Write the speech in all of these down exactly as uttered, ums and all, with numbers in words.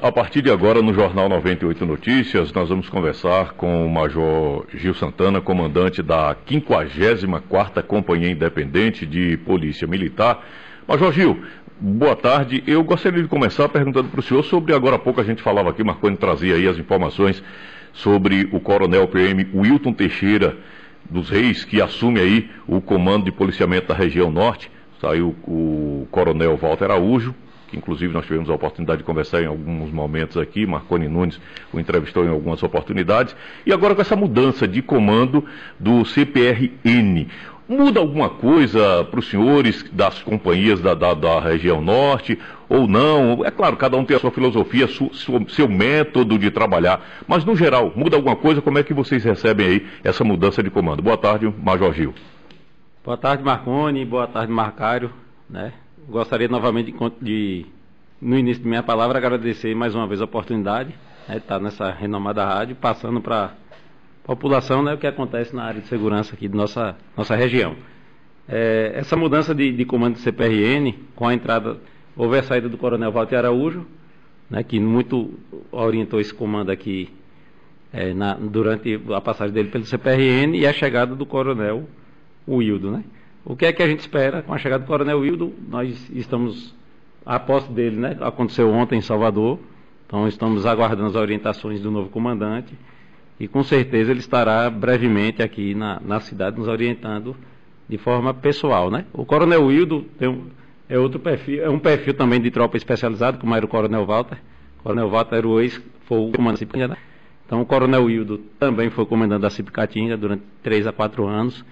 a partir de agora no Jornal noventa e oito Notícias, nós vamos conversar com o Major Gil Santana, comandante da quinquagésima quarta Companhia Independente de Polícia Militar. Major Gil, boa tarde. Eu gostaria de começar perguntando para o senhor sobre, agora há pouco a gente falava aqui, Marconi trazia aí as informações sobre o coronel P M Wilton Teixeira dos Reis, que assume aí o comando de policiamento da região norte. Saiu o coronel Walter Araújo, que inclusive nós tivemos a oportunidade de conversar em alguns momentos aqui, Marconi Nunes o entrevistou em algumas oportunidades, e agora com essa mudança de comando do C P R N, muda alguma coisa para os senhores das companhias da, da, da região norte ou não? É claro, cada um tem a sua filosofia, su, su, seu método de trabalhar, mas no geral, muda alguma coisa? Como é que vocês recebem aí essa mudança de comando? Boa tarde, Major Gil. Boa tarde, Marconi, boa tarde, Marcário, né? Gostaria novamente de, de, no início de minha palavra, agradecer mais uma vez a oportunidade, né, de estar nessa renomada rádio, passando para a população, né, o que acontece na área de segurança aqui de nossa, nossa região. É, essa mudança de, de comando do C P R N, com a entrada, houve a saída do coronel Walter Araújo, né, que muito orientou esse comando aqui é, na, durante a passagem dele pelo C P R N, e a chegada do coronel Wildo, né? O que é que a gente espera com a chegada do coronel Wildo? Nós estamos, a posse dele, né, aconteceu ontem em Salvador, então estamos aguardando as orientações do novo comandante, e com certeza ele estará brevemente aqui na, na cidade nos orientando de forma pessoal, né? O coronel Wildo tem um, é outro perfil, é um perfil também de tropa especializado, como era o coronel Walter. O coronel Walter era o ex, foi o comandante da C I P Caatinga, né? Então o coronel Wildo também foi comandante da C I P Caatinga durante três a quatro anos.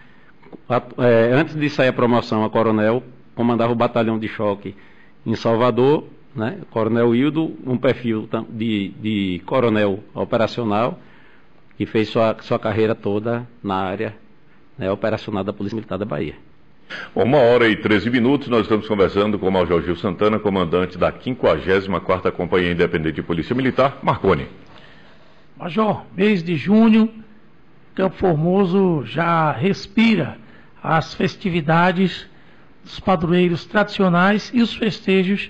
É, antes de sair a promoção a coronel, comandava o batalhão de choque em Salvador, né? Coronel Wildo, um perfil de, de coronel operacional, que fez sua, sua carreira toda na área, né, operacional da Polícia Militar da Bahia. Bom, uma hora e treze minutos, nós estamos conversando com o Major Gil Santana, comandante da quinquagésima quarta Companhia Independente de Polícia Militar. Marconi. Major, mês de junho, Campo Formoso já respira as festividades dos padroeiros tradicionais e os festejos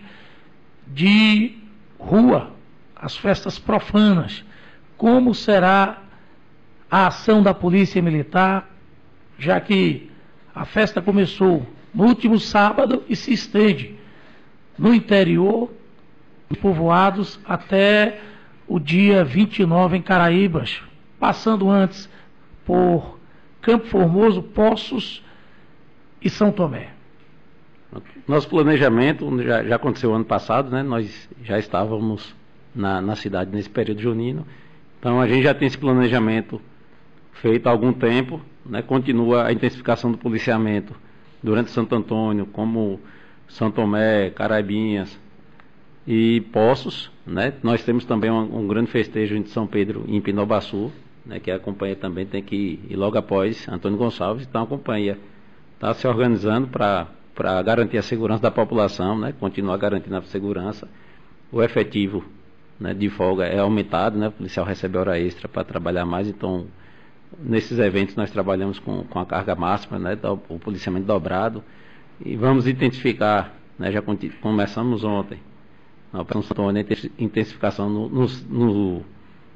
de rua, as festas profanas. Como será a ação da Polícia Militar, já que a festa começou no último sábado e se estende no interior, dos povoados, até o dia vinte e nove em Caraíbas, passando antes por Campo Formoso, Poços e São Tomé. Nosso planejamento já, já aconteceu ano passado, né? Nós já estávamos na, na cidade nesse período junino, então a gente já tem esse planejamento feito há algum tempo, né? Continua a intensificação do policiamento durante Santo Antônio, como São Tomé, Caraibinhas e Poços, né? Nós temos também um, um grande festejo em São Pedro e em Pinobaçu, né, que a companhia também tem que ir logo após Antônio Gonçalves. Então a companhia está se organizando para para garantir a segurança da população, né, continuar garantindo a segurança. O efetivo, né, de folga é aumentado, né, o policial recebe hora extra para trabalhar mais, então nesses eventos nós trabalhamos com, com a carga máxima, né, o policiamento dobrado, e vamos intensificar, né, já começamos ontem na Operação Santo Antônio, intensificação no, no, no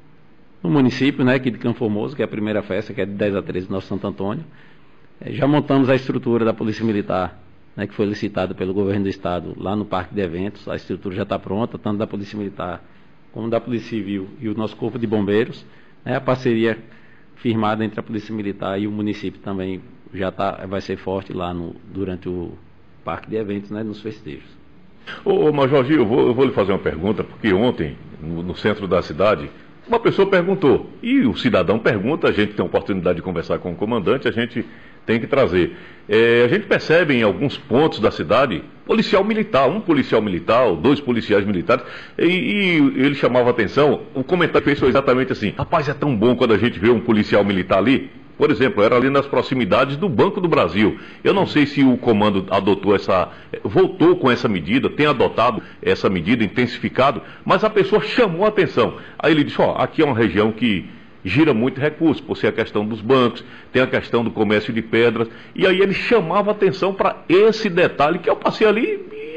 no município, né, aqui de Campo Formoso, que é a primeira festa, que é de dez a treze do nosso Santo Antônio. É, já montamos a estrutura da Polícia Militar, né, que foi licitada pelo governo do estado lá no Parque de Eventos. A estrutura já está pronta, tanto da Polícia Militar como da Polícia Civil e o nosso Corpo de Bombeiros. Né, a parceria firmada entre a Polícia Militar e o município também já tá, vai ser forte lá no, durante o Parque de Eventos, né, nos festejos. Ô, ô Major Gil, eu vou, eu vou lhe fazer uma pergunta, porque ontem, no, no centro da cidade, uma pessoa perguntou, e o cidadão pergunta, a gente tem a oportunidade de conversar com o comandante, a gente tem que trazer. É, a gente percebe em alguns pontos da cidade, policial militar, um policial militar, dois policiais militares, e, e ele chamava a atenção, o comentário fez foi exatamente assim: rapaz, é tão bom quando a gente vê um policial militar ali. Por exemplo, era ali nas proximidades do Banco do Brasil. Eu não sei se o comando adotou essa, voltou com essa medida, tem adotado essa medida, intensificado, mas a pessoa chamou a atenção. Aí ele disse, ó, aqui é uma região que gira muito recurso, por ser a questão dos bancos, tem a questão do comércio de pedras, e aí ele chamava a atenção para esse detalhe que eu passei ali e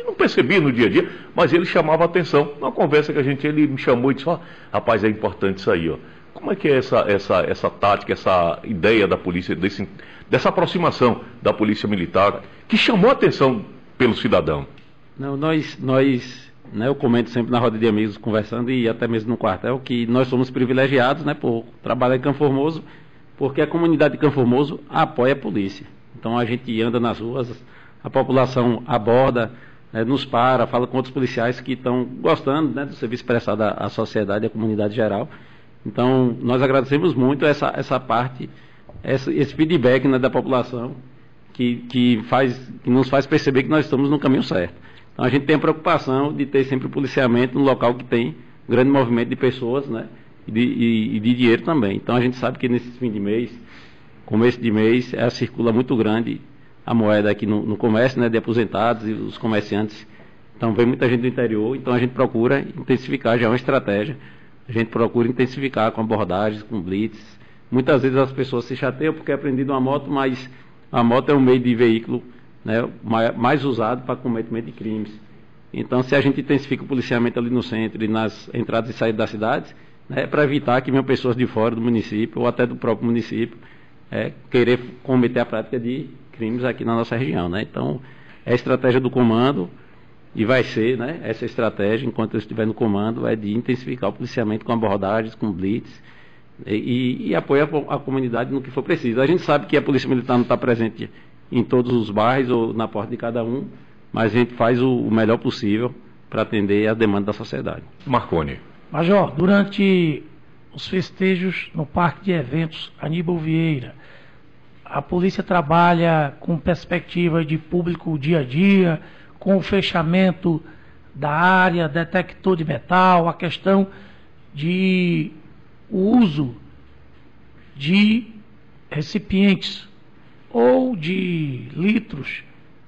não percebia no dia a dia, mas ele chamava a atenção. Na conversa que a gente, ele me chamou e disse, ó, oh, rapaz, é importante isso aí, ó. Como é que é essa, essa, essa tática, essa ideia da polícia, desse, dessa aproximação da polícia militar, que chamou a atenção pelo cidadão? Não, nós, nós né, eu comento sempre na roda de amigos, conversando, e até mesmo no quartel, que nós somos privilegiados, né, por trabalhar em Campo Formoso, porque a comunidade de Campo Formoso apoia a polícia. Então a gente anda nas ruas, a população aborda, né, nos para, fala com outros policiais que estão gostando, né, do serviço prestado à, à sociedade e à comunidade geral. Então nós agradecemos muito essa, essa parte, essa, esse feedback, né, da população, que, que, faz, que nos faz perceber que nós estamos no caminho certo. Então a gente tem a preocupação de ter sempre o policiamento no local que tem grande movimento de pessoas, né, e de, e, e de dinheiro também. Então a gente sabe que nesse fim de mês, começo de mês, é, circula muito grande a moeda aqui no, no comércio, né, de aposentados e os comerciantes. Então vem muita gente do interior, então a gente procura intensificar, já é uma estratégia, a gente procura intensificar com abordagens, com blitz. Muitas vezes as pessoas se chateiam porque é aprendido uma moto, mas a moto é um meio de veículo, né, mais, mais usado para cometimento de crimes. Então se a gente intensifica o policiamento ali no centro e nas entradas e saídas das cidades, né, é para evitar que venham pessoas de fora do município ou até do próprio município é, querer cometer a prática de crimes aqui na nossa região, né? Então é a estratégia do comando e vai ser, né, essa estratégia, enquanto eu estiver no comando, é de intensificar o policiamento com abordagens, com blitz e, e, e apoiar a, a comunidade no que for preciso. A gente sabe que a Polícia Militar não está presente em todos os bairros ou na porta de cada um, mas a gente faz o, o melhor possível para atender a demanda da sociedade. Marconi. Major, durante os festejos no Parque de Eventos Aníbal Vieira, a polícia trabalha com perspectiva de público dia a dia, com o fechamento da área, detector de metal, a questão de o uso de recipientes ou de litros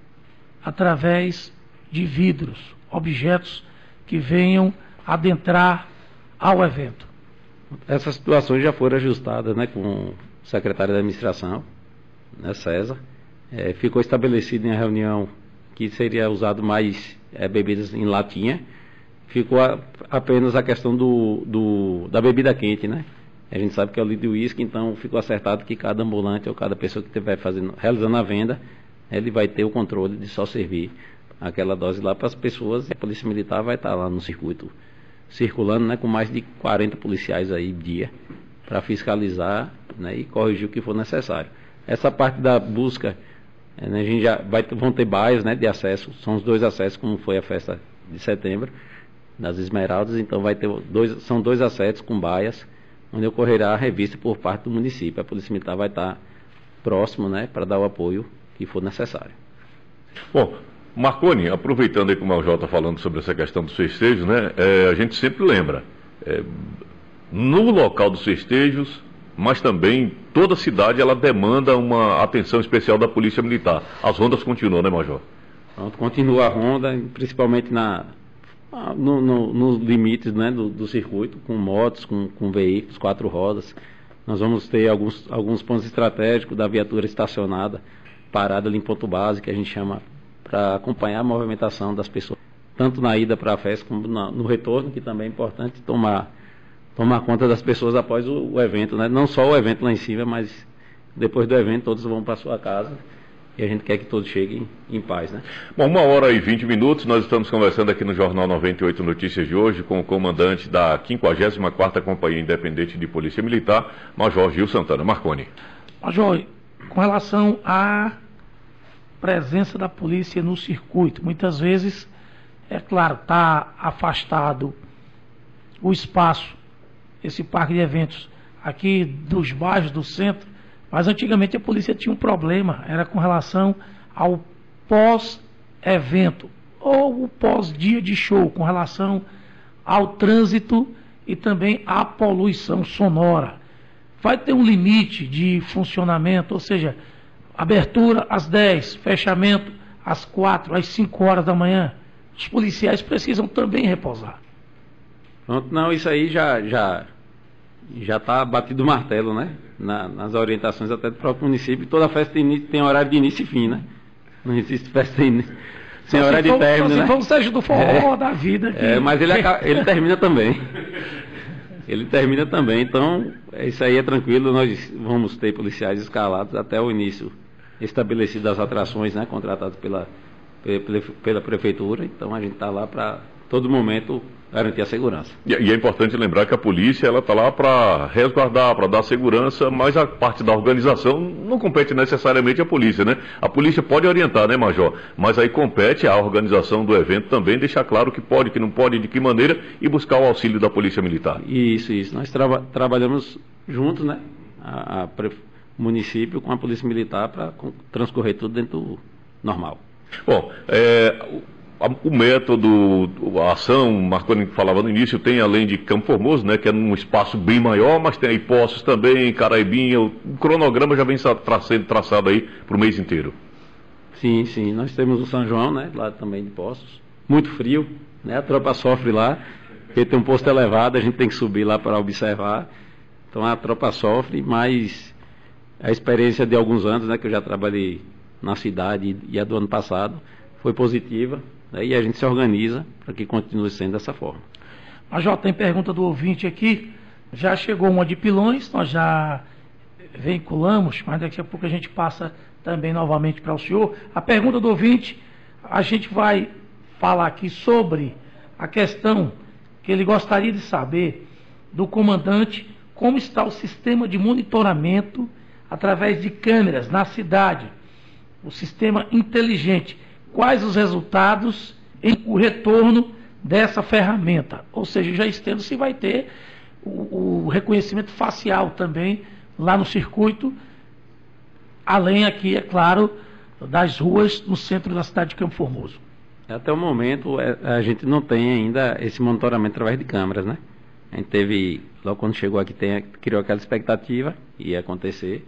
através de vidros, objetos que venham adentrar ao evento. Essas situações já foram ajustadas, né, com o secretário da administração, né, César. É, ficou estabelecido em reunião que seria usado mais é, bebidas em latinha. Ficou a, apenas a questão do, do, da bebida quente, né? A gente sabe que é o litro de uísque, então ficou acertado que cada ambulante ou cada pessoa que estiver fazendo, realizando a venda, ele vai ter o controle de só servir aquela dose lá para as pessoas. E a Polícia Militar vai estar lá no circuito, circulando, né, com mais de quarenta policiais aí dia, para fiscalizar, né, e corrigir o que for necessário. Essa parte da busca, né, a gente já vai, vão ter baias, né, de acesso, são os dois acessos, como foi a festa de setembro, das Esmeraldas, então vai ter dois, são dois acessos com baias, onde ocorrerá a revista por parte do município. A Polícia Militar vai estar próximo, né, para dar o apoio que for necessário. Bom, Marconi, aproveitando aí que o Major está falando sobre essa questão dos festejos, né, é, a gente sempre lembra, é, no local dos festejos, mas também toda a cidade ela demanda uma atenção especial da Polícia Militar. As rondas continuam, né, Major? Pronto, continua a ronda, principalmente na, no, no, nos limites, né, do, do circuito, com motos, com, com veículos, quatro rodas. Nós vamos ter alguns, alguns pontos estratégicos da viatura estacionada, parada ali em ponto base, que a gente chama para acompanhar a movimentação das pessoas, tanto na ida para a festa como na, no retorno, que também é importante tomar, tomar conta das pessoas após o, o evento, né? Não só o evento lá em cima, mas depois do evento todos vão para sua casa e a gente quer que todos cheguem em paz, né? Bom, uma hora e vinte minutos, nós estamos conversando aqui no Jornal noventa e oito Notícias de hoje com o comandante da quinquagésima quarta Companhia Independente de Polícia Militar, Major Gil Santana. Marconi. Major, com relação à presença da polícia no circuito, muitas vezes, é claro, está afastado o espaço, esse parque de eventos aqui dos bairros do centro, mas antigamente a polícia tinha um problema, era com relação ao pós-evento ou o pós-dia de show, com relação ao trânsito e também à poluição sonora. Vai ter um limite de funcionamento, ou seja, abertura às dez, fechamento às quatro, às cinco horas da manhã. Os policiais precisam também repousar. Pronto, não, isso aí já já já está batido o martelo, né? Na, nas orientações até do próprio município. Toda festa tem, tem horário de início e fim, né? Não existe festa de início. sem hora de término, né? né? Vamos seja do forró, é, da vida. Que... É, mas ele, acaba, ele termina também. Ele termina também, então isso aí é tranquilo, nós vamos ter policiais escalados até o início estabelecido das atrações, né, contratadas pela, pela, pela prefeitura, então a gente está lá para todo momento garantir a segurança. E, e é importante lembrar que a polícia ela está lá para resguardar, para dar segurança, mas a parte da organização não compete necessariamente à polícia, né? A polícia pode orientar, né, Major? Mas aí compete à organização do evento também deixar claro o que pode, o que não pode, de que maneira e buscar o auxílio da Polícia Militar. Isso, isso. Nós traba trabalhamos juntos, né? A, a município com a Polícia Militar para transcorrer tudo dentro do normal. Bom, é... o método, a ação, Marconi falava no início, tem além de Campo Formoso, né, que é num espaço bem maior, mas tem aí Poços também, Caraibinha, o cronograma já vem sendo traçado aí para o mês inteiro. Sim, sim, nós temos o São João, né, lá também de Poços, muito frio, né, a tropa sofre lá, porque tem um posto elevado, a gente tem que subir lá para observar, então a tropa sofre, mas a experiência de alguns anos, né, que eu já trabalhei na cidade e a do ano passado, foi positiva. E a gente se organiza para que continue sendo dessa forma. Major, tem pergunta do ouvinte aqui. Já chegou uma de Pilões, nós já veiculamos, mas daqui a pouco a gente passa também novamente para o senhor. A pergunta do ouvinte, a gente vai falar aqui sobre a questão que ele gostaria de saber do comandante, como está o sistema de monitoramento através de câmeras na cidade, o sistema inteligente. Quais os resultados em o retorno dessa ferramenta? Ou seja, já estendo se vai ter o, o reconhecimento facial também lá no circuito, além aqui, é claro, das ruas no centro da cidade de Campo Formoso. Até o momento, a gente não tem ainda esse monitoramento através de câmeras, né? A gente teve, logo quando chegou aqui, tem, criou aquela expectativa, ia acontecer.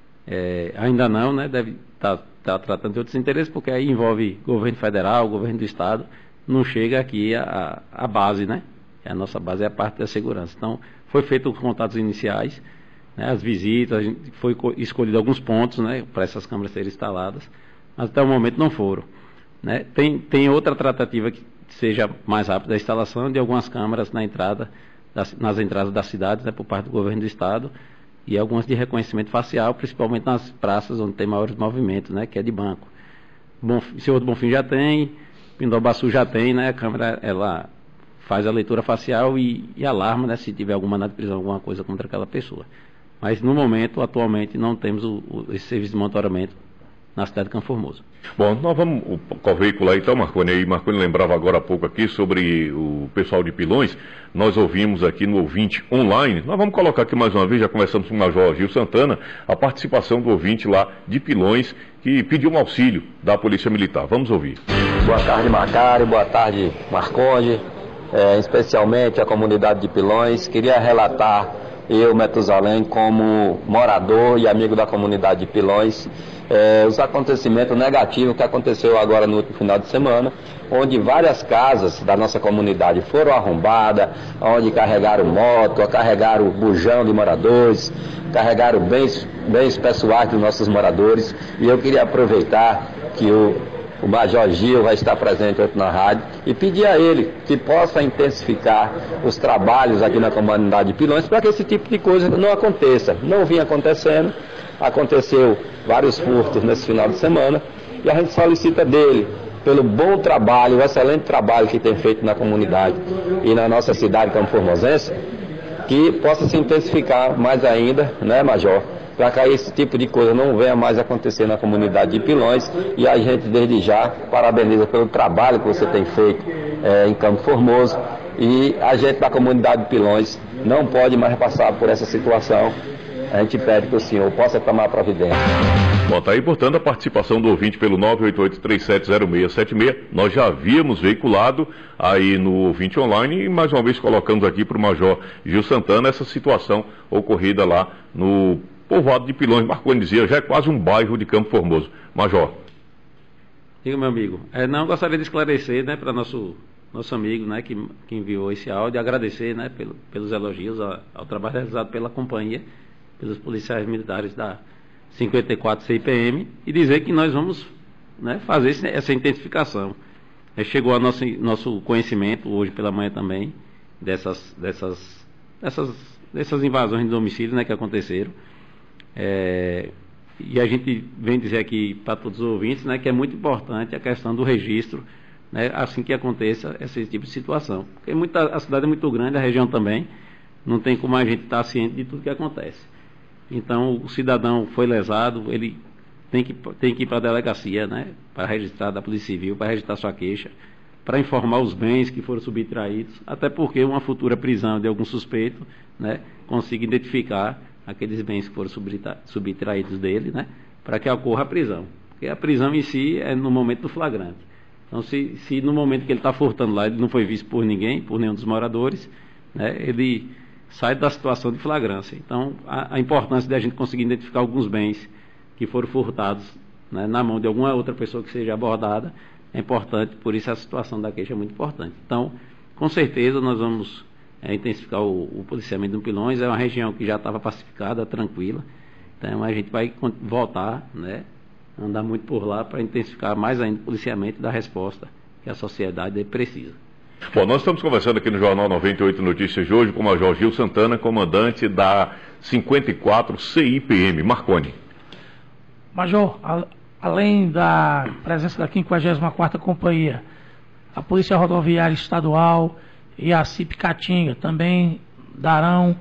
É, ainda não, né? Deve estar tá, tá tratando de outros interesses, porque aí envolve governo federal, governo do estado, não chega aqui a, a base, né? A nossa base é a parte da segurança. Então, foi feito os contatos iniciais, né? As visitas, a gente foi escolhido alguns pontos, né? Para essas câmeras serem instaladas, mas até o momento não foram, né? Tem, tem outra tratativa que seja mais rápida, a instalação de algumas câmeras na entrada, das, nas entradas das cidades, né? Por parte do governo do estado, e algumas de reconhecimento facial, principalmente nas praças onde tem maiores movimentos, né, que é de banco. Bom, Senhor do Bonfim já tem, Pindobaçu já tem, né, a câmera ela faz a leitura facial e, e alarma, né, se tiver alguma mandado de prisão, alguma coisa contra aquela pessoa. Mas no momento, atualmente, não temos o, o, esse serviço de monitoramento na cidade de Campo Formoso. Bom, nós vamos com o veículo aí, então, Marconi, aí Marconi lembrava agora há pouco aqui sobre o pessoal de Pilões, nós ouvimos aqui no ouvinte online, nós vamos colocar aqui mais uma vez, já conversamos com o Major Gil Santana, a participação do ouvinte lá de Pilões, que pediu um auxílio da Polícia Militar. Vamos ouvir. Boa tarde, Macari, boa tarde, Marconde, é, especialmente a comunidade de Pilões. Queria relatar, eu, Metusalém, como morador e amigo da comunidade de Pilões, É, os acontecimentos negativos que aconteceu agora no último final de semana, onde várias casas da nossa comunidade foram arrombadas, onde carregaram moto, carregaram bujão de moradores, carregaram bens, bens pessoais dos nossos moradores. E eu queria aproveitar que o, o Major Gil vai estar presente aqui na rádio e pedir a ele que possa intensificar os trabalhos aqui na comunidade de Pilões para que esse tipo de coisa não aconteça. Não vinha acontecendo. Aconteceu vários furtos nesse final de semana e a gente solicita dele, pelo bom trabalho, o excelente trabalho que tem feito na comunidade e na nossa cidade Campo Formosense, que possa se intensificar mais ainda, né, Major, para que esse tipo de coisa não venha mais acontecer na comunidade de Pilões. E a gente desde já parabeniza pelo trabalho que você tem feito é, em Campo Formoso, e a gente da comunidade de Pilões não pode mais passar por essa situação. A gente pede que o senhor possa tomar providência. Bom, tá aí, portanto, a participação do ouvinte pelo nove oito oito, três sete zero seis sete seis. Nós já havíamos veiculado aí no ouvinte online e mais uma vez colocamos aqui para o Major Gil Santana essa situação ocorrida lá no povoado de Pilões. Marconi dizia, já é quase um bairro de Campo Formoso. Major. Diga, meu amigo. É, não, gostaria de esclarecer, né, para nosso nosso amigo, né, que, que enviou esse áudio, agradecer, né, pelo, pelos elogios ao, ao trabalho realizado pela companhia, pelos policiais militares da cinquenta e quatro C I P M, e dizer que nós vamos né, fazer esse, essa intensificação. É, chegou ao nosso, nosso conhecimento, hoje pela manhã também, dessas, dessas, dessas, dessas invasões de domicílio, né, que aconteceram. É, e a gente vem dizer aqui para todos os ouvintes, né, que é muito importante a questão do registro, né, assim que aconteça esse tipo de situação. Porque muita, a cidade é muito grande, a região também, não tem como a gente estar ciente de tudo que acontece. Então, o cidadão foi lesado, ele tem que, tem que ir para a delegacia, né, para registrar da Polícia Civil, para registrar sua queixa, para informar os bens que foram subtraídos, até porque uma futura prisão de algum suspeito, né, consiga identificar aqueles bens que foram subtraídos dele, né, para que ocorra a prisão. Porque a prisão em si é no momento do flagrante. Então, se, se no momento que ele está furtando lá, ele não foi visto por ninguém, por nenhum dos moradores, né, ele sai da situação de flagrância. Então, a, a importância de a gente conseguir identificar alguns bens que foram furtados, né, na mão de alguma outra pessoa que seja abordada, é importante, por isso a situação da queixa é muito importante. Então, com certeza, nós vamos é, intensificar o, o policiamento do Pilões. É uma região que já estava pacificada, tranquila, então a gente vai voltar, né, andar muito por lá para intensificar mais ainda o policiamento e dar resposta que a sociedade precisa. Bom, nós estamos conversando aqui no Jornal noventa e oito Notícias de hoje com o Major Gil Santana, comandante da cinquenta e quatro C I P M. Marconi. Major, a, além da presença da quinquagésima quarta Companhia, a Polícia Rodoviária Estadual e a C I P Caatinga também darão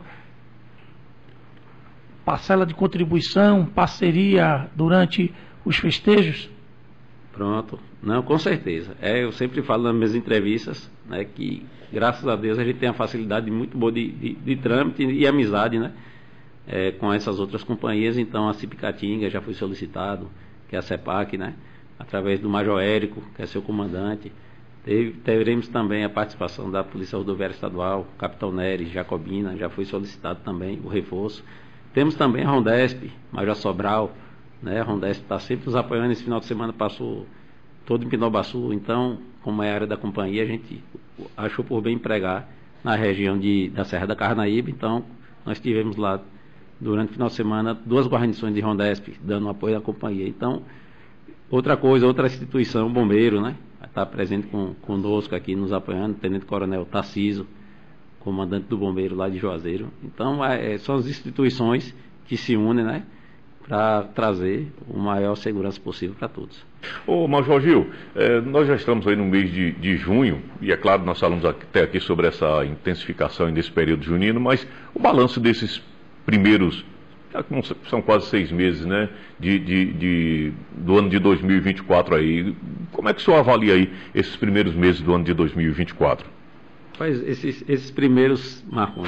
parcela de contribuição, parceria durante os festejos? Pronto. Não, com certeza. É, eu sempre falo nas minhas entrevistas, né, que graças a Deus a gente tem uma facilidade muito boa de, de, de trâmite e amizade, né, é, com essas outras companhias. Então a C I P Caatinga já foi solicitado, que é a CEPAC, né, através do Major Érico, que é seu comandante. Teve, teremos também a participação da Polícia Rodoviária Estadual, Capitão Nery, Jacobina, já foi solicitado também o reforço. Temos também a Rondesp, Major Sobral, né, a Rondesp está sempre nos apoiando. Esse final de semana passou todo em Pinobaçu, então, como é a área da companhia, a gente achou por bem empregar na região de, da Serra da Carnaíba. Então, nós tivemos lá, durante o final de semana, duas guarnições de Rondesp dando apoio à companhia. Então, outra coisa, outra instituição, bombeiro, né, está presente com, conosco aqui, nos apoiando, Tenente Coronel Tarciso, comandante do bombeiro lá de Juazeiro. Então, é, são as instituições que se unem, né, para trazer o maior segurança possível para todos. Ô Major Gil, eh, nós já estamos aí no mês de, de junho, e é claro, nós falamos até aqui sobre essa intensificação nesse período junino, mas o balanço desses primeiros, são quase seis meses, né, de, de, de, do ano de dois mil e vinte e quatro aí, como é que o senhor avalia aí esses primeiros meses do ano de dois mil e vinte e quatro? Faz esses, esses primeiros, Marconi,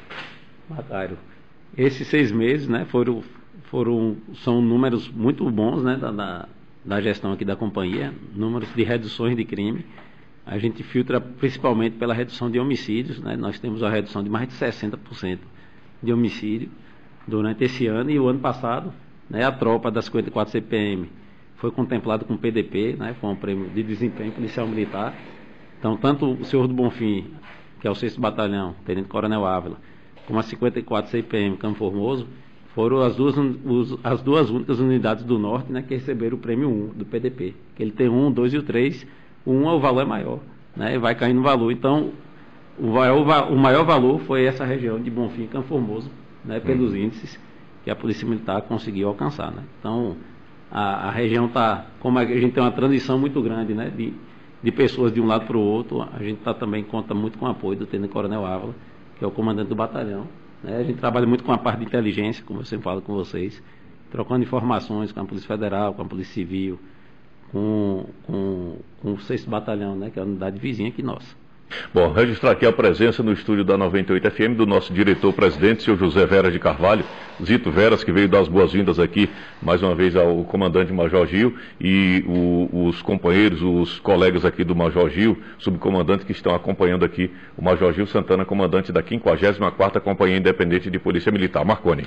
Macário, esses seis meses, né, foram... Foram, são números muito bons, né, da, da, da gestão aqui da companhia, números de reduções de crime. A gente filtra principalmente pela redução de homicídios, né, nós temos uma redução de mais de sessenta por cento de homicídio durante esse ano. E o ano passado, né, a tropa da cinquenta e quatro C P M foi contemplada com o P D P, né, foi um prêmio de desempenho policial militar. Então, tanto o senhor do Bonfim, que é o sexto Batalhão, Tenente Coronel Ávila, como a cinquenta e quatro C P M Campo Formoso, foram as duas, as duas únicas unidades do Norte, né, que receberam o prêmio um do P D P. Que ele tem um, dois e o três. O um, o valor é maior, né, vai cair no valor. Então, o maior, o maior valor foi essa região de Bonfim e Campo Formoso, né, pelos índices que a Polícia Militar conseguiu alcançar, né. Então, a, a região está, como a gente tem uma transição muito grande, né, de, de pessoas de um lado para o outro, a gente tá, também conta muito com o apoio do Tenente Coronel Ávila, que é o comandante do batalhão. A gente trabalha muito com a parte de inteligência, como eu sempre falo com vocês, trocando informações com a Polícia Federal, com a Polícia Civil, com, com, com o sexto Batalhão, né, que é a unidade vizinha aqui nossa. Bom, registrar aqui a presença no estúdio da noventa e oito F M do nosso diretor-presidente, senhor José Veras de Carvalho, Zito Veras, que veio dar as boas-vindas aqui, mais uma vez, ao comandante Major Gil, e o, os companheiros, os colegas aqui do Major Gil, subcomandante, que estão acompanhando aqui o Major Gil Santana, comandante da quinquagésima quarta Companhia Independente de Polícia Militar. Marconi.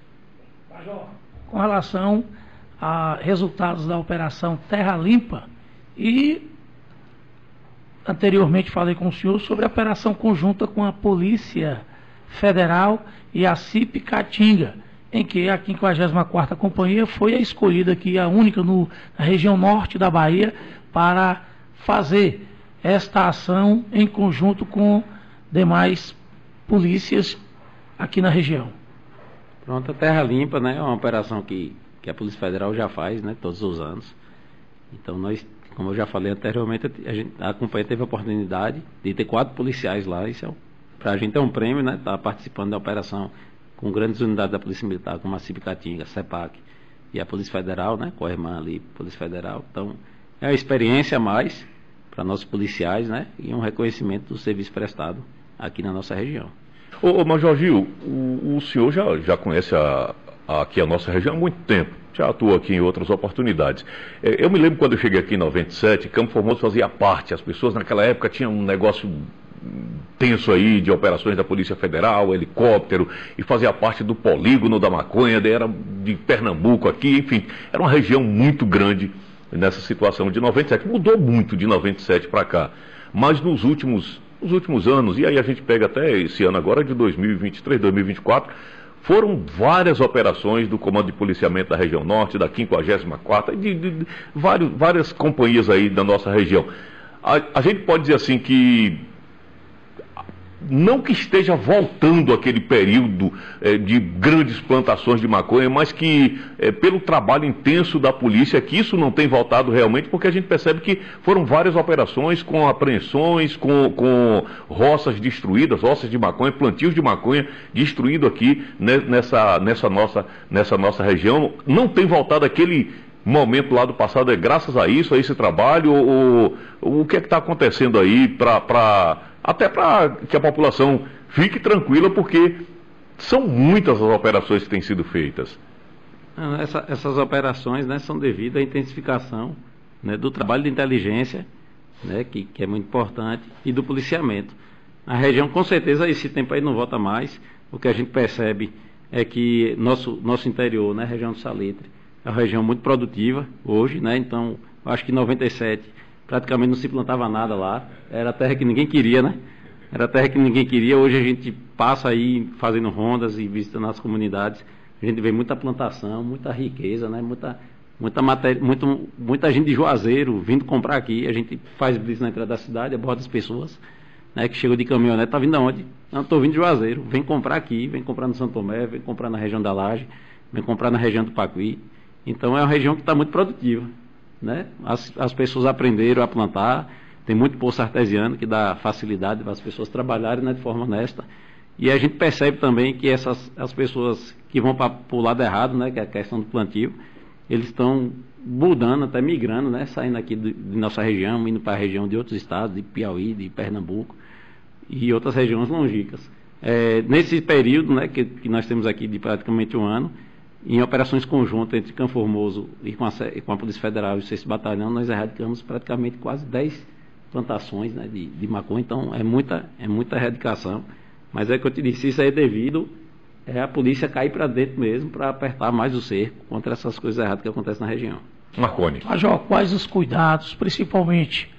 Major, com relação a resultados da Operação Terra Limpa, e anteriormente falei com o senhor sobre a operação conjunta com a Polícia Federal e a C I P Caatinga, em que a quinquagésima quarta Companhia foi a escolhida aqui, a única no, na região norte da Bahia, para fazer esta ação em conjunto com demais polícias aqui na região. Pronto, a Terra Limpa, né, é uma operação que, que a Polícia Federal já faz, né, todos os anos. Então nós, como eu já falei anteriormente, a, gente, a companhia teve a oportunidade de ter quatro policiais lá. Isso é, para a gente é um prêmio, né, estar tá participando da operação com grandes unidades da Polícia Militar, como a Cibicatinga, a CEPAC e a Polícia Federal, né, com a irmã ali, Polícia Federal. Então é uma experiência a mais para nossos policiais, né, e um reconhecimento do serviço prestado aqui na nossa região. Ô, ô Major Gil, o, o senhor já, já conhece a, a, aqui a nossa região há muito tempo, já atuou aqui em outras oportunidades. É, eu me lembro quando eu cheguei aqui em noventa e sete, Campo Formoso fazia parte, as pessoas naquela época tinham um negócio tenso aí de operações da Polícia Federal, helicóptero, e fazia parte do polígono da maconha, era de Pernambuco aqui, enfim, era uma região muito grande nessa situação de noventa e sete. Mudou muito de noventa e sete para cá, mas nos últimos, nos últimos anos, e aí a gente pega até esse ano agora de dois mil e vinte e três, dois mil e vinte e quatro, foram várias operações do Comando de Policiamento da Região Norte, da quinquagésima quarta, de, de, de vários, várias companhias aí da nossa região. A, a gente pode dizer assim que não que esteja voltando aquele período eh, de grandes plantações de maconha, mas que eh, pelo trabalho intenso da polícia, que isso não tem voltado realmente, porque a gente percebe que foram várias operações com apreensões, com, com roças destruídas, roças de maconha, plantios de maconha destruído aqui né, nessa, nessa, nossa, nessa nossa região. Não tem voltado aquele momento lá do passado, é graças a isso, a esse trabalho, ou, ou, o que é que está acontecendo aí para... até para que a população fique tranquila, porque são muitas as operações que têm sido feitas. Essa, essas operações, né, são devido à intensificação, né, do trabalho de inteligência, né, que, que é muito importante, e do policiamento. A região, com certeza, esse tempo aí não volta mais. O que a gente percebe é que nosso, nosso interior, né, a região do Salitre, é uma região muito produtiva hoje, né, então, eu acho que em noventa e sete praticamente não se plantava nada lá, era terra que ninguém queria, né? Era terra que ninguém queria. Hoje a gente passa aí fazendo rondas e visitando as comunidades, a gente vê muita plantação, muita riqueza, né? Muita, muita, matéria, muito, muita gente de Juazeiro vindo comprar aqui. A gente faz blitz na entrada da cidade, aborda as pessoas, né, que chegam de caminhonete, tá vindo de onde? Não, estou vindo de Juazeiro, vem comprar aqui, vem comprar no Santo Tomé, vem comprar na região da Laje, vem comprar na região do Pacuí. Então é uma região que está muito produtiva. Né? As, as pessoas aprenderam a plantar, tem muito poço artesiano que dá facilidade para as pessoas trabalharem, né, de forma honesta. E a gente percebe também que essas, as pessoas que vão para o lado errado, né, que é a questão do plantio, eles estão mudando, até migrando, né, saindo aqui de, de nossa região, indo para a região de outros estados, de Piauí, de Pernambuco e outras regiões longínquas. É, nesse período, né, que, que nós temos aqui de praticamente um ano, em operações conjuntas entre Campo Formoso e com a, e com a Polícia Federal e o sexto Batalhão, nós erradicamos praticamente quase dez plantações, né, de, de maconha. Então é muita, é muita erradicação. Mas é que eu te disse, isso aí é devido é, a polícia cair para dentro mesmo, para apertar mais o cerco contra essas coisas erradas que acontecem na região. Marconi. Major, quais os cuidados, principalmente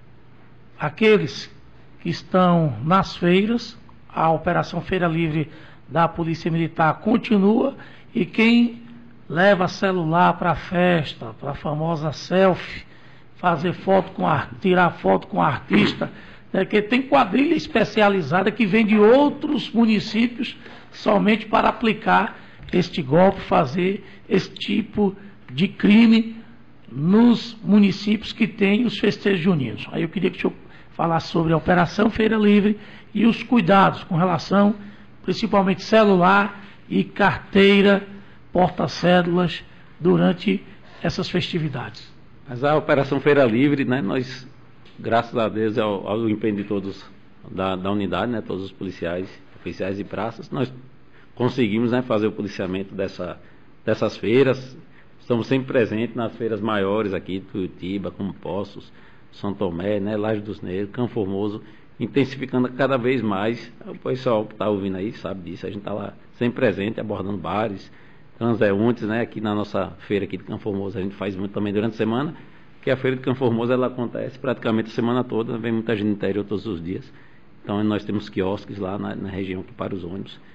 aqueles que estão nas feiras? A Operação Feira Livre da Polícia Militar continua. E quem leva celular para a festa, para a famosa selfie, fazer foto com a, tirar foto com o artista, né, que tem quadrilha especializada que vem de outros municípios somente para aplicar este golpe, fazer esse tipo de crime nos municípios que têm os festejos juninos. Aí eu queria que o senhor falasse sobre a Operação Feira Livre e os cuidados com relação, principalmente celular e carteira, porta-cédulas, durante essas festividades. Mas a Operação Feira Livre, né, nós, graças a Deus, ao, ao empenho de todos da, da unidade, né, todos os policiais, oficiais e praças, nós conseguimos, né, fazer o policiamento dessa, dessas feiras. Estamos sempre presentes nas feiras maiores aqui, Tuiutiba, como Poços, São Tomé, né, Laje dos Negros, Campo Formoso, intensificando cada vez mais. O pessoal que está ouvindo aí sabe disso, a gente está lá sempre presente, abordando bares, transeuntes, né, aqui na nossa feira aqui de Campo Formoso, a gente faz muito também durante a semana, que a feira de Campo Formoso, ela acontece praticamente a semana toda, vem muita gente no interior todos os dias, então nós temos quiosques lá na, na região que para os ônibus,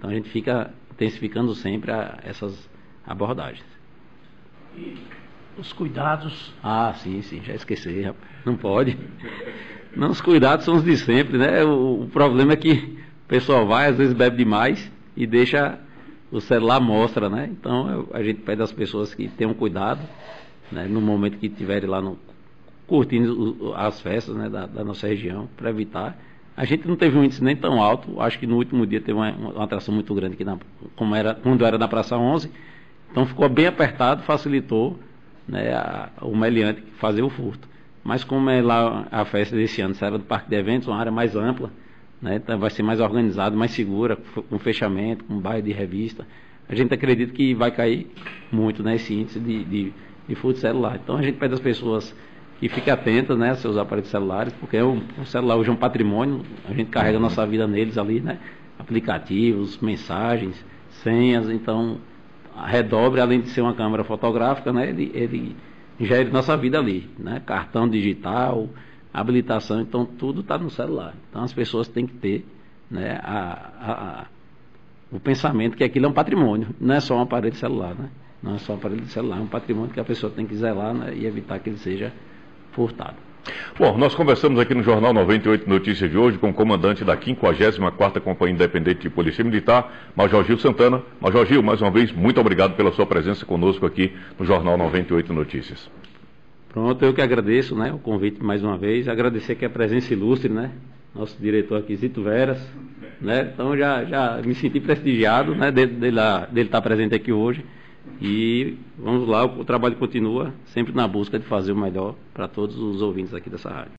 Então a gente fica intensificando sempre a, essas abordagens. E os cuidados. Ah, sim, sim, já esqueci, rapaz. Não pode. Não, os cuidados são os de sempre, né? O, o problema é que o pessoal vai, às vezes bebe demais e deixa o celular mostra, né? Então eu, a gente pede às pessoas que tenham cuidado, né? No momento que estiverem lá no, curtindo o, as festas, né? da, da nossa região, para evitar. A gente não teve um índice nem tão alto, acho que no último dia teve uma, uma atração muito grande aqui na, como era, quando era na Praça onze, então ficou bem apertado, facilitou, né, a, o meliante fazer o furto. Mas como é lá a festa desse ano, será do Parque de Eventos, uma área mais ampla, né, então vai ser mais organizado, mais segura, com fechamento, com bairro de revista, a gente acredita que vai cair muito nesse, né, índice de, de, de furto celular. Então a gente pede às pessoas que fiquem atentas, né, aos seus aparelhos celulares, porque o, o celular hoje é um patrimônio, a gente carrega a nossa vida neles ali, né, aplicativos, mensagens, senhas, então redobre, além de ser uma câmera fotográfica, né, ele, ele gera nossa vida ali, né, cartão digital, habilitação, então tudo está no celular. Então as pessoas têm que ter, né, a, a, a, o pensamento que aquilo é um patrimônio, não é só um aparelho celular, né, não é só um aparelho de celular, é um patrimônio que a pessoa tem que zelar, né, e evitar que ele seja furtado. Bom, nós conversamos aqui no Jornal noventa e oito Notícias de hoje com o comandante da quinquagésima quarta Companhia Independente de Polícia Militar, Major Gil Santana. Major Gil, mais uma vez, muito obrigado pela sua presença conosco aqui no Jornal noventa e oito Notícias. Pronto, eu que agradeço, né, o convite mais uma vez, agradecer aqui a presença ilustre, né, nosso diretor aqui, Zito Veras, né, então já, já me senti prestigiado, né, dele, dele, dele estar presente aqui hoje. E vamos lá, o trabalho continua sempre na busca de fazer o melhor para todos os ouvintes aqui dessa rádio.